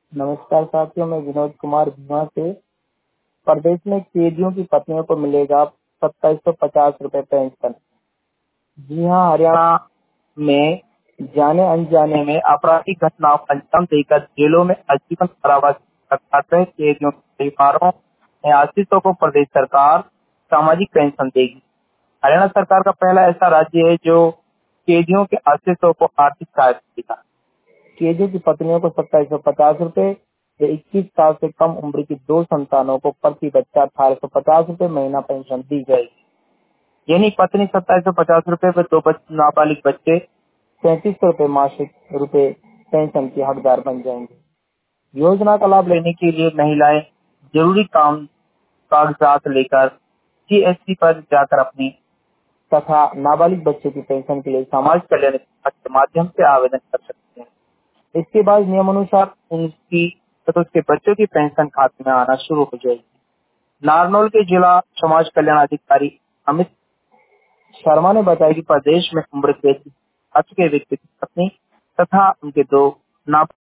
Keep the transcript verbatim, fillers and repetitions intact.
नमस्कार साथियों, मैं विनोद कुमार भीमा से। प्रदेश में कैदियों की पत्नियों को मिलेगा सत्ताईस सौ पचास रूपए पेंशन। जी हाँ, हरियाणा में जाने अनजाने में आपराधिक घटनाओं को अंजाम देकर जेलों में आजीवन कारावास काट रहे कैदियों के परिवारों और आश्रितों को प्रदेश सरकार सामाजिक पेंशन देगी। हरियाणा सरकार का पहला ऐसा राज्य है जो कैदियों के आश्रितों को आर्थिक सहायता देगा। कैदियों की पत्नियों को सत्ताईस सौ पचास रूपए या इक्कीस साल से कम उम्र की दो संतानों को प्रति बच्चा अठारह सौ पचास रूपए महीना पेंशन दी जाएगी। यानी पत्नी सत्ताईस सौ पचास रूपए पर दो नाबालिग बच्चे सैंतीस सौ रूपए मासिक रूपए पेंशन की हकदार बन जाएंगे। योजना का लाभ लेने के लिए महिलाएं जरूरी काम कागजात लेकर जीएसटी पर जाकर अपनी तथा नाबालिग बच्चे की पेंशन के लिए समाज कल्याण विभाग के माध्यम से आवेदन कर सकते हैं। इसके बाद नियमानुसार उनकी तथा उसके बच्चों की पेंशन खाते में आना शुरू हो जाएगी। नारनौल के जिला समाज कल्याण अधिकारी अमित शर्मा ने बताया कि प्रदेश में उम्र के चुके व्यक्ति की पत्नी तथा उनके दो नाबालिग